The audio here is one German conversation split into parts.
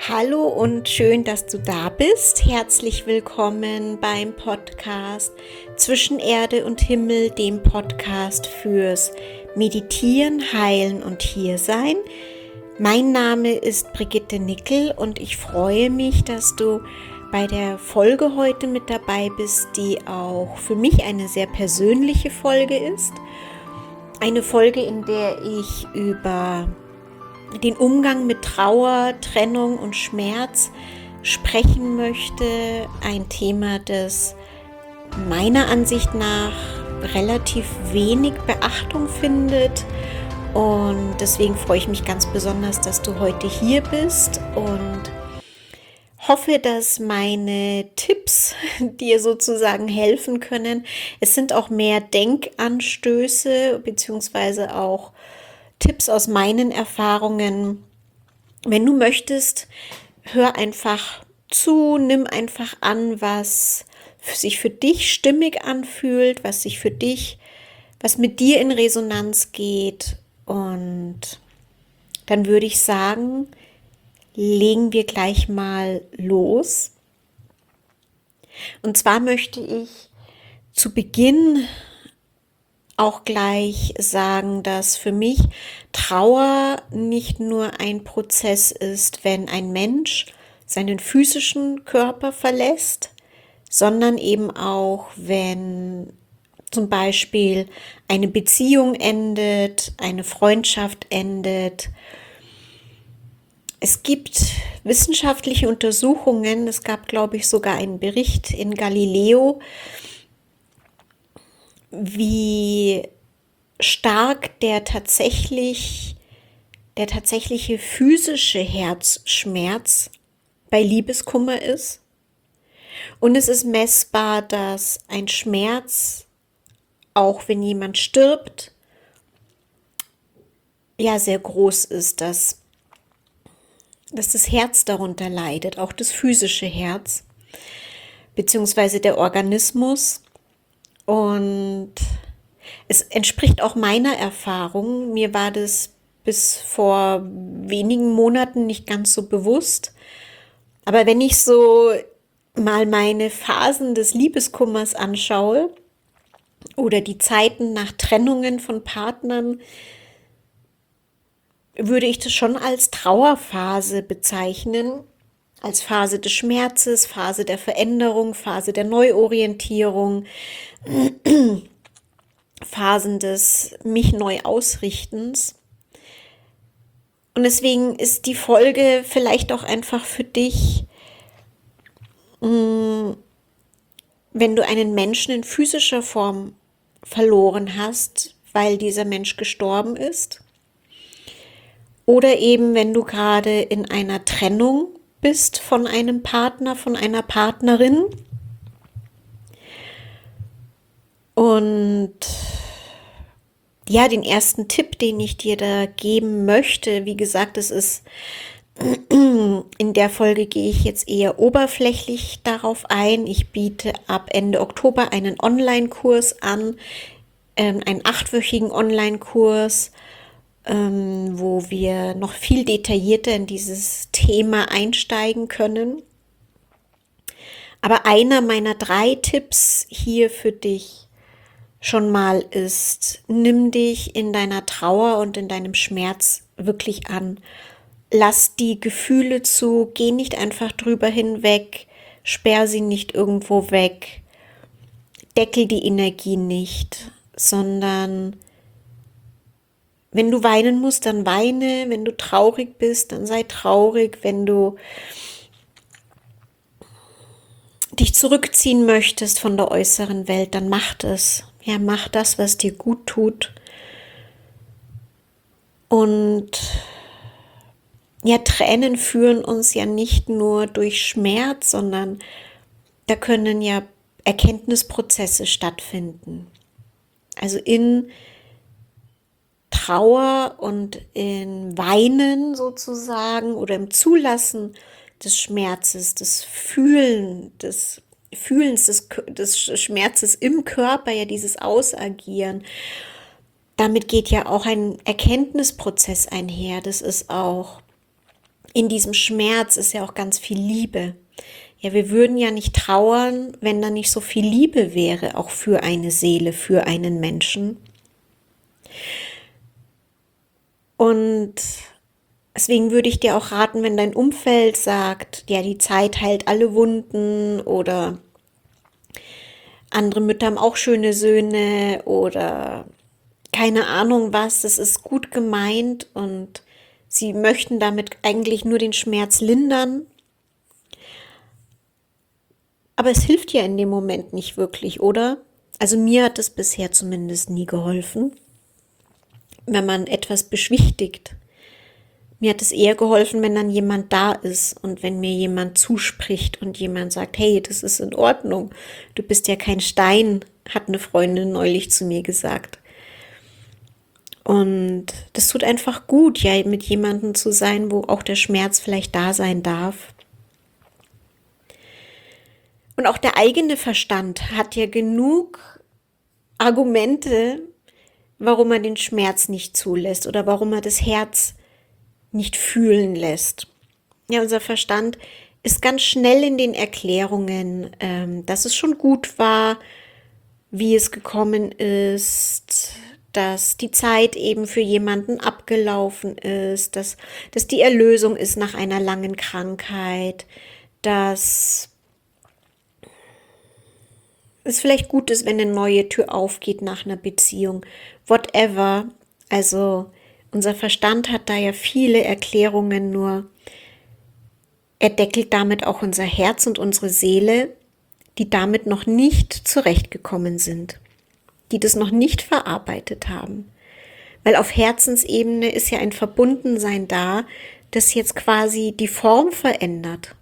Hallo und schön, dass du da bist. Herzlich willkommen beim Podcast Zwischen Erde und Himmel, dem Podcast fürs Meditieren, Heilen und Hiersein. Mein Name ist Brigitte Nickel und ich freue mich, dass du bei der Folge heute mit dabei bist, die auch für mich eine sehr persönliche Folge ist. Eine Folge, in der ich über den Umgang mit Trauer, Trennung und Schmerz sprechen möchte. Ein Thema, das meiner Ansicht nach relativ wenig Beachtung findet. Und deswegen freue ich mich ganz besonders, dass du heute hier bist und hoffe, dass meine Tipps dir sozusagen helfen können. Es sind auch mehr Denkanstöße beziehungsweise auch Tipps aus meinen Erfahrungen. Wenn du möchtest, hör einfach zu, nimm einfach an, was sich für dich stimmig anfühlt, was mit dir in Resonanz geht. Und dann würde ich sagen, legen wir gleich mal los. Und zwar möchte ich zu Beginn auch gleich sagen, dass für mich Trauer nicht nur ein Prozess ist, wenn ein Mensch seinen physischen Körper verlässt, sondern eben auch, wenn zum Beispiel eine Beziehung endet, eine Freundschaft endet. Es gibt wissenschaftliche Untersuchungen, es gab, glaube ich, sogar einen Bericht in Galileo, wie stark der tatsächliche physische Herzschmerz bei Liebeskummer ist. Und es ist messbar, dass ein Schmerz, auch wenn jemand stirbt, ja sehr groß ist, dass das Herz darunter leidet, auch das physische Herz, beziehungsweise der Organismus. Und es entspricht auch meiner Erfahrung. Mir war das bis vor wenigen Monaten nicht ganz so bewusst. Aber wenn ich so mal meine Phasen des Liebeskummers anschaue oder die Zeiten nach Trennungen von Partnern, würde ich das schon als Trauerphase bezeichnen. Als Phase des Schmerzes, Phase der Veränderung, Phase der Neuorientierung, Phasen des mich neu Ausrichtens. Und deswegen ist die Folge vielleicht auch einfach für dich, wenn du einen Menschen in physischer Form verloren hast, weil dieser Mensch gestorben ist. Oder eben, wenn du gerade in einer Trennung bist von einem Partner, von einer Partnerin. Und ja, den ersten Tipp, den ich dir da geben möchte, wie gesagt, es ist in der Folge gehe ich jetzt eher oberflächlich darauf ein. Ich biete ab Ende Oktober einen Online-Kurs an, einen 8-wöchigen Online-Kurs, wo wir noch viel detaillierter in dieses Thema einsteigen können. Aber einer meiner 3 Tipps hier für dich schon mal ist, nimm dich in deiner Trauer und in deinem Schmerz wirklich an. Lass die Gefühle zu, geh nicht einfach drüber hinweg, sperr sie nicht irgendwo weg, deckel die Energie nicht, sondern wenn du weinen musst, dann weine, wenn du traurig bist, dann sei traurig, wenn du dich zurückziehen möchtest von der äußeren Welt, dann mach das. Ja, mach das, was dir gut tut. Und ja, Tränen führen uns ja nicht nur durch Schmerz, sondern da können ja Erkenntnisprozesse stattfinden. Also in Trauer und in Weinen sozusagen oder im Zulassen des Schmerzes, des Fühlens des Schmerzes im Körper, ja dieses Ausagieren. Damit geht ja auch ein Erkenntnisprozess einher. Das ist auch in diesem Schmerz ist ja auch ganz viel Liebe. Ja, wir würden ja nicht trauern, wenn da nicht so viel Liebe wäre, auch für eine Seele, für einen Menschen. Und deswegen würde ich dir auch raten, wenn dein Umfeld sagt, ja, die Zeit heilt alle Wunden oder andere Mütter haben auch schöne Söhne oder keine Ahnung was, das ist gut gemeint und sie möchten damit eigentlich nur den Schmerz lindern. Aber es hilft ja in dem Moment nicht wirklich, oder? Also mir hat es bisher zumindest nie geholfen, wenn man etwas beschwichtigt. Mir hat es eher geholfen, wenn dann jemand da ist und wenn mir jemand zuspricht und jemand sagt, hey, das ist in Ordnung, du bist ja kein Stein, hat eine Freundin neulich zu mir gesagt. Und das tut einfach gut, ja, mit jemandem zu sein, wo auch der Schmerz vielleicht da sein darf. Und auch der eigene Verstand hat ja genug Argumente, warum er den Schmerz nicht zulässt oder warum er das Herz nicht fühlen lässt. Ja, unser Verstand ist ganz schnell in den Erklärungen, dass es schon gut war, wie es gekommen ist, dass die Zeit eben für jemanden abgelaufen ist, dass die Erlösung ist nach einer langen Krankheit, dass es vielleicht gut ist, wenn eine neue Tür aufgeht nach einer Beziehung, whatever. Also unser Verstand hat da ja viele Erklärungen, nur er deckelt damit auch unser Herz und unsere Seele, die damit noch nicht zurechtgekommen sind, die das noch nicht verarbeitet haben. Weil auf Herzensebene ist ja ein Verbundensein da, das jetzt quasi die Form verändert.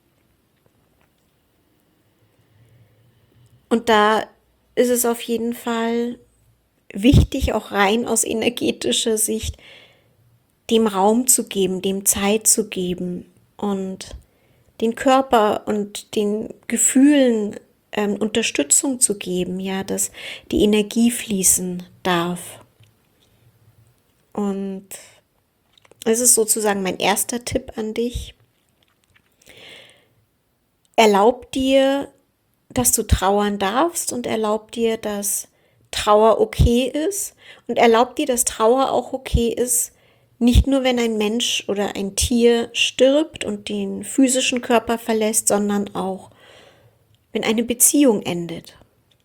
Und da ist es auf jeden Fall wichtig, auch rein aus energetischer Sicht, dem Raum zu geben, dem Zeit zu geben und den Körper und den Gefühlen Unterstützung zu geben, ja, dass die Energie fließen darf. Und es ist sozusagen mein erster Tipp an dich. Erlaub dir, dass du trauern darfst und erlaub dir, dass Trauer okay ist und erlaub dir, dass Trauer auch okay ist, nicht nur wenn ein Mensch oder ein Tier stirbt und den physischen Körper verlässt, sondern auch, wenn eine Beziehung endet.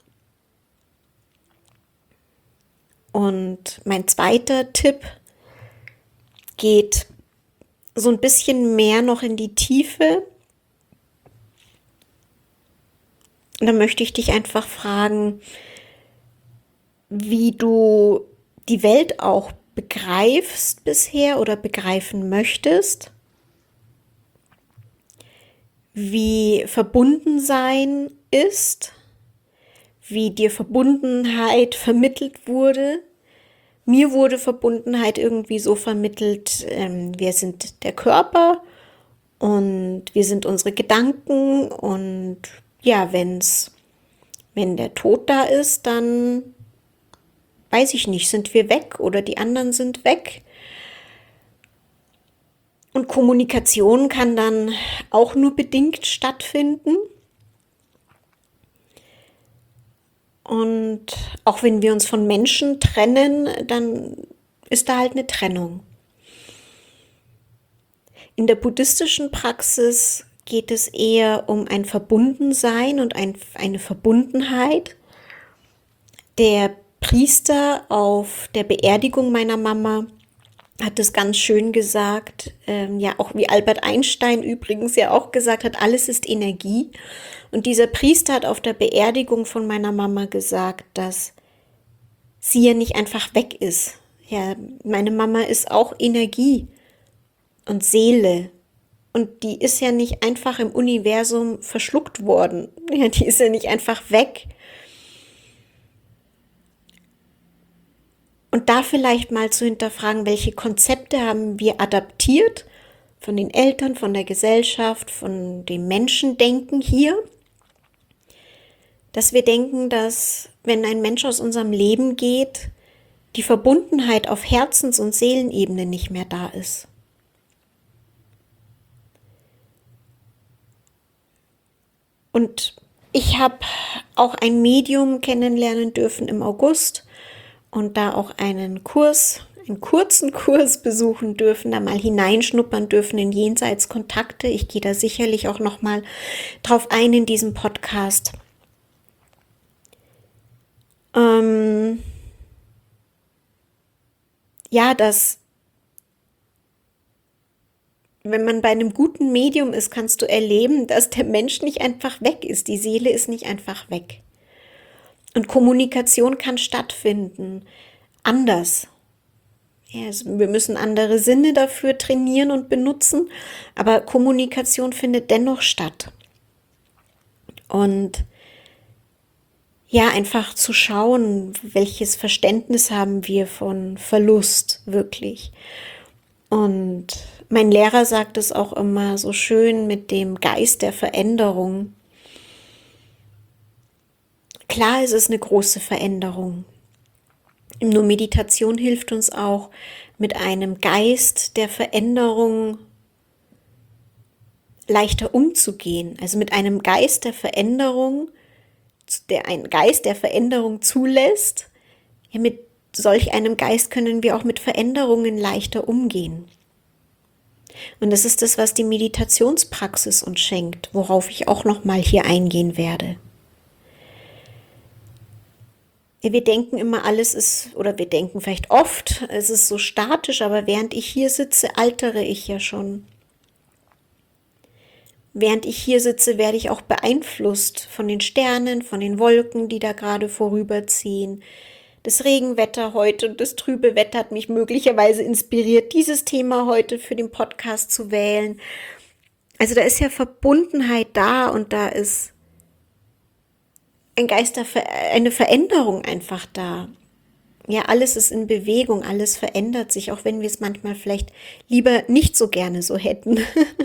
Und mein zweiter Tipp geht so ein bisschen mehr noch in die Tiefe. Und da möchte ich dich einfach fragen, wie du die Welt auch begreifst bisher oder begreifen möchtest, wie Verbundensein ist, wie dir Verbundenheit vermittelt wurde. Mir wurde Verbundenheit irgendwie so vermittelt, wir sind der Körper und wir sind unsere Gedanken und ja, wenn der Tod da ist, dann weiß ich nicht, sind wir weg oder die anderen sind weg. Und Kommunikation kann dann auch nur bedingt stattfinden. Und auch wenn wir uns von Menschen trennen, dann ist da halt eine Trennung. In der buddhistischen Praxis geht es eher um ein Verbundensein und eine Verbundenheit. Der Priester auf der Beerdigung meiner Mama hat es ganz schön gesagt, ja auch wie Albert Einstein übrigens ja auch gesagt hat, alles ist Energie. Und dieser Priester hat auf der Beerdigung von meiner Mama gesagt, dass sie ja nicht einfach weg ist. Ja, meine Mama ist auch Energie und Seele. Und die ist ja nicht einfach im Universum verschluckt worden. Ja, die ist ja nicht einfach weg. Und da vielleicht mal zu hinterfragen, welche Konzepte haben wir adaptiert von den Eltern, von der Gesellschaft, von dem Menschendenken hier, dass wir denken, dass wenn ein Mensch aus unserem Leben geht, die Verbundenheit auf Herzens- und Seelenebene nicht mehr da ist. Und ich habe auch ein Medium kennenlernen dürfen im August und da auch einen kurzen Kurs besuchen dürfen, da mal hineinschnuppern dürfen in Jenseitskontakte. Ich gehe da sicherlich auch noch mal drauf ein in diesem Podcast. Ja, dass wenn man bei einem guten Medium ist, kannst du erleben, dass der Mensch nicht einfach weg ist. Die Seele ist nicht einfach weg. Und Kommunikation kann stattfinden. Anders. Ja, also wir müssen andere Sinne dafür trainieren und benutzen, aber Kommunikation findet dennoch statt. Und ja, einfach zu schauen, welches Verständnis haben wir von Verlust wirklich. Und mein Lehrer sagt es auch immer so schön mit dem Geist der Veränderung. Klar, es ist eine große Veränderung. Nur Meditation hilft uns auch, mit einem Geist der Veränderung leichter umzugehen. Also mit einem Geist der Veränderung, der einen Geist der Veränderung zulässt. Ja, mit solch einem Geist können wir auch mit Veränderungen leichter umgehen. Und das ist das, was die Meditationspraxis uns schenkt, worauf ich auch noch mal hier eingehen werde. Wir denken immer, alles ist, oder wir denken vielleicht oft, es ist so statisch, aber während ich hier sitze, altere ich ja schon. Während ich hier sitze, werde ich auch beeinflusst von den Sternen, von den Wolken, die da gerade vorüberziehen. Das Regenwetter heute und das trübe Wetter hat mich möglicherweise inspiriert, dieses Thema heute für den Podcast zu wählen. Also da ist ja Verbundenheit da und da ist eine Veränderung einfach da. Ja, alles ist in Bewegung, alles verändert sich, auch wenn wir es manchmal vielleicht lieber nicht so gerne so hätten.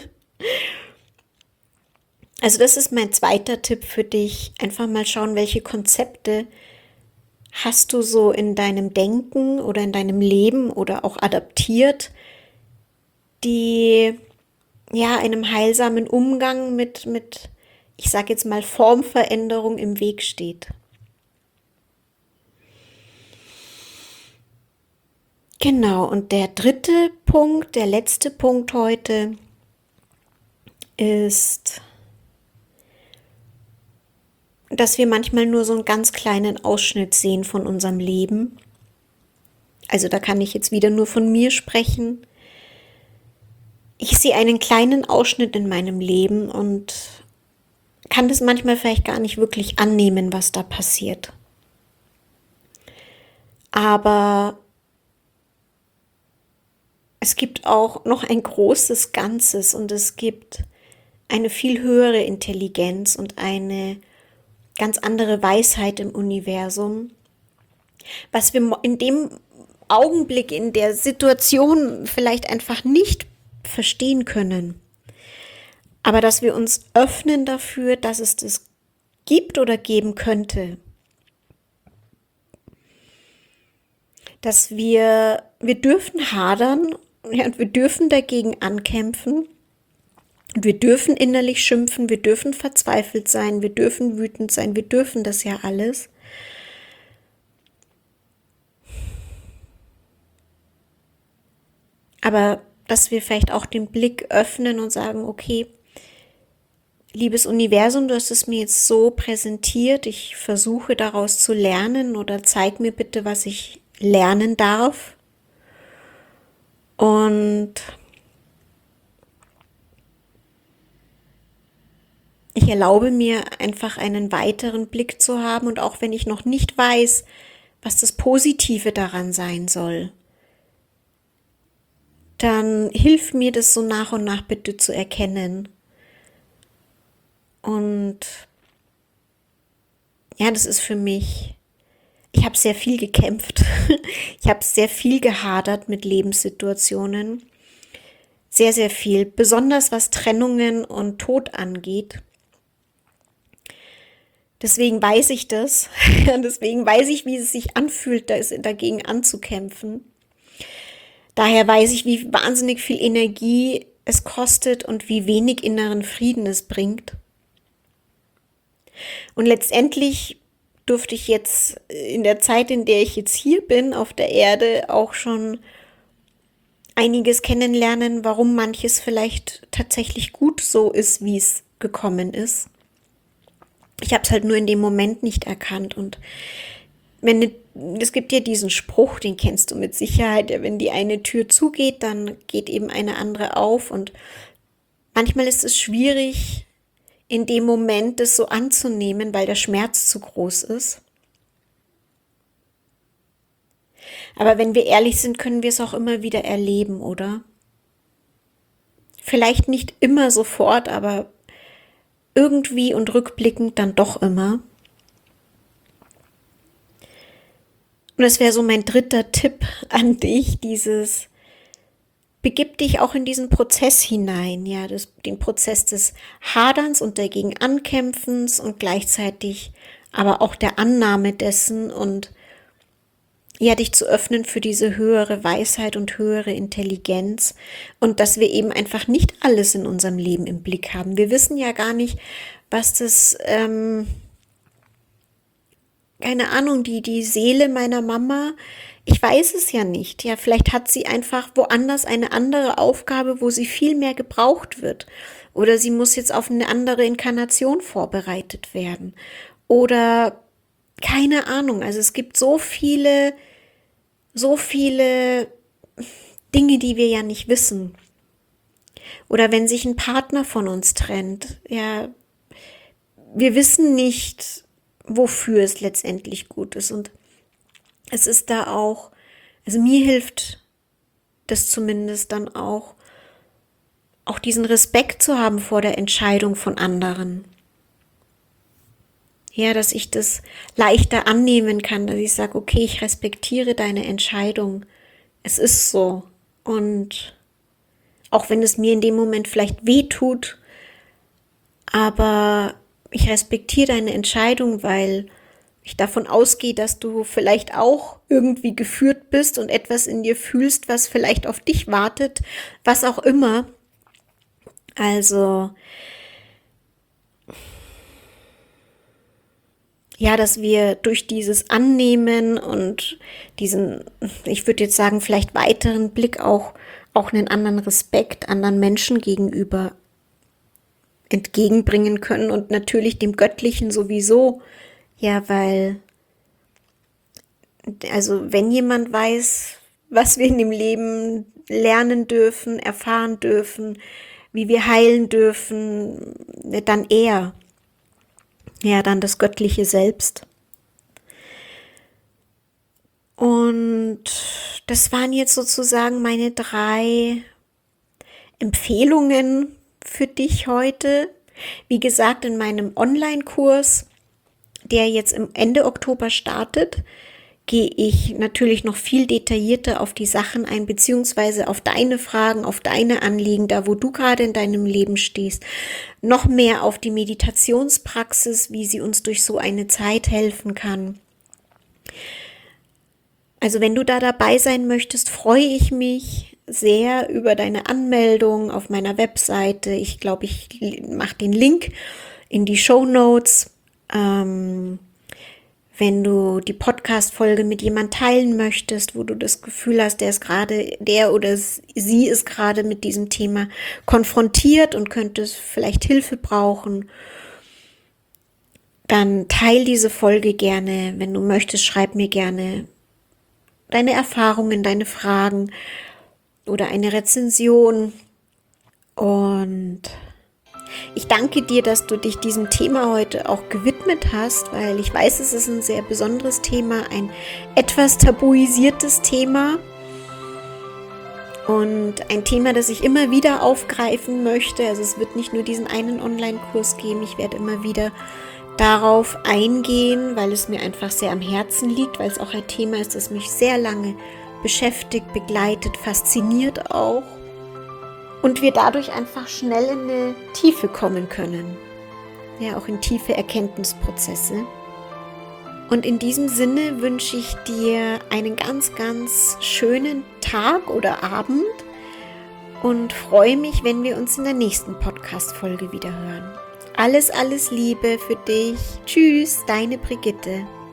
Also das ist mein zweiter Tipp für dich. Einfach mal schauen, welche Konzepte hast du so in deinem Denken oder in deinem Leben oder auch adaptiert, die ja einem heilsamen Umgang mit ich sage jetzt mal Formveränderung im Weg steht. Genau, und der dritte Punkt, der letzte Punkt heute ist, dass wir manchmal nur so einen ganz kleinen Ausschnitt sehen von unserem Leben. Also da kann ich jetzt wieder nur von mir sprechen. Ich sehe einen kleinen Ausschnitt in meinem Leben und kann das manchmal vielleicht gar nicht wirklich annehmen, was da passiert. Aber es gibt auch noch ein großes Ganzes und es gibt eine viel höhere Intelligenz und eine ganz andere Weisheit im Universum, was wir in dem Augenblick, in der Situation vielleicht einfach nicht verstehen können. Aber dass wir uns öffnen dafür, dass es das gibt oder geben könnte. Dass wir dürfen hadern, ja, und wir dürfen dagegen ankämpfen. Und wir dürfen innerlich schimpfen, wir dürfen verzweifelt sein, wir dürfen wütend sein, wir dürfen das ja alles. Aber dass wir vielleicht auch den Blick öffnen und sagen, okay, liebes Universum, du hast es mir jetzt so präsentiert, ich versuche daraus zu lernen oder zeig mir bitte, was ich lernen darf. Und ich erlaube mir einfach einen weiteren Blick zu haben und auch wenn ich noch nicht weiß, was das Positive daran sein soll, dann hilf mir das so nach und nach bitte zu erkennen. Und ja, das ist für mich, ich habe sehr viel gekämpft, ich habe sehr viel gehadert mit Lebenssituationen, sehr, sehr viel, besonders was Trennungen und Tod angeht. Deswegen weiß ich das, deswegen weiß ich, wie es sich anfühlt, dagegen anzukämpfen. Daher weiß ich, wie wahnsinnig viel Energie es kostet und wie wenig inneren Frieden es bringt. Und letztendlich durfte ich jetzt in der Zeit, in der ich jetzt hier bin, auf der Erde, auch schon einiges kennenlernen, warum manches vielleicht tatsächlich gut so ist, wie es gekommen ist. Ich habe es halt nur in dem Moment nicht erkannt. Und es gibt ja diesen Spruch, den kennst du mit Sicherheit, wenn die eine Tür zugeht, dann geht eben eine andere auf. Und manchmal ist es schwierig, in dem Moment das so anzunehmen, weil der Schmerz zu groß ist. Aber wenn wir ehrlich sind, können wir es auch immer wieder erleben, oder? Vielleicht nicht immer sofort, aber irgendwie und rückblickend dann doch immer. Und das wäre so mein dritter Tipp an dich, begib dich auch in diesen Prozess hinein, ja, den Prozess des Haderns und dagegen Ankämpfens und gleichzeitig aber auch der Annahme dessen und ja, dich zu öffnen für diese höhere Weisheit und höhere Intelligenz und dass wir eben einfach nicht alles in unserem Leben im Blick haben. Wir wissen ja gar nicht, was das, keine Ahnung, die Seele meiner Mama, ich weiß es ja nicht. Ja, vielleicht hat sie einfach woanders eine andere Aufgabe, wo sie viel mehr gebraucht wird. Oder sie muss jetzt auf eine andere Inkarnation vorbereitet werden. Oder keine Ahnung. Also es gibt so viele Dinge, die wir ja nicht wissen. Oder wenn sich ein Partner von uns trennt, ja, wir wissen nicht, wofür es letztendlich gut ist. Und es ist da auch, also mir hilft das zumindest dann auch diesen Respekt zu haben vor der Entscheidung von anderen. Ja, dass ich das leichter annehmen kann, dass ich sage, okay, ich respektiere deine Entscheidung. Es ist so. Und auch wenn es mir in dem Moment vielleicht weh tut, aber ich respektiere deine Entscheidung, weil ich davon ausgehe, dass du vielleicht auch irgendwie geführt bist und etwas in dir fühlst, was vielleicht auf dich wartet, was auch immer. Also, ja, dass wir durch dieses Annehmen und diesen, ich würde jetzt sagen, vielleicht weiteren Blick auch einen anderen Respekt anderen Menschen gegenüber entgegenbringen können und natürlich dem Göttlichen sowieso. Ja, weil, also wenn jemand weiß, was wir in dem Leben lernen dürfen, erfahren dürfen, wie wir heilen dürfen, dann er. Ja, dann das Göttliche selbst. Und das waren jetzt sozusagen meine 3 Empfehlungen für dich heute. Wie gesagt, in meinem Online-Kurs, der jetzt im Ende Oktober startet, gehe ich natürlich noch viel detaillierter auf die Sachen ein, beziehungsweise auf deine Fragen, auf deine Anliegen, da wo du gerade in deinem Leben stehst. Noch mehr auf die Meditationspraxis, wie sie uns durch so eine Zeit helfen kann. Also wenn du da dabei sein möchtest, freue ich mich sehr über deine Anmeldung auf meiner Webseite. Ich glaube, ich mache den Link in die Shownotes. Wenn du die Podcast-Folge mit jemandem teilen möchtest, wo du das Gefühl hast, der oder sie ist gerade mit diesem Thema konfrontiert und könnte vielleicht Hilfe brauchen, dann teil diese Folge gerne. Wenn du möchtest, schreib mir gerne deine Erfahrungen, deine Fragen oder eine Rezension. Und ich danke dir, dass du dich diesem Thema heute auch gewidmet hast, weil ich weiß, es ist ein sehr besonderes Thema, ein etwas tabuisiertes Thema und ein Thema, das ich immer wieder aufgreifen möchte. Also es wird nicht nur diesen einen Online-Kurs geben, ich werde immer wieder darauf eingehen, weil es mir einfach sehr am Herzen liegt, weil es auch ein Thema ist, das mich sehr lange beschäftigt, begleitet, fasziniert auch. Und wir dadurch einfach schnell in eine Tiefe kommen können. Ja, auch in tiefe Erkenntnisprozesse. Und in diesem Sinne wünsche ich dir einen ganz, ganz schönen Tag oder Abend und freue mich, wenn wir uns in der nächsten Podcast-Folge wieder hören. Alles, alles Liebe für dich. Tschüss, deine Brigitte.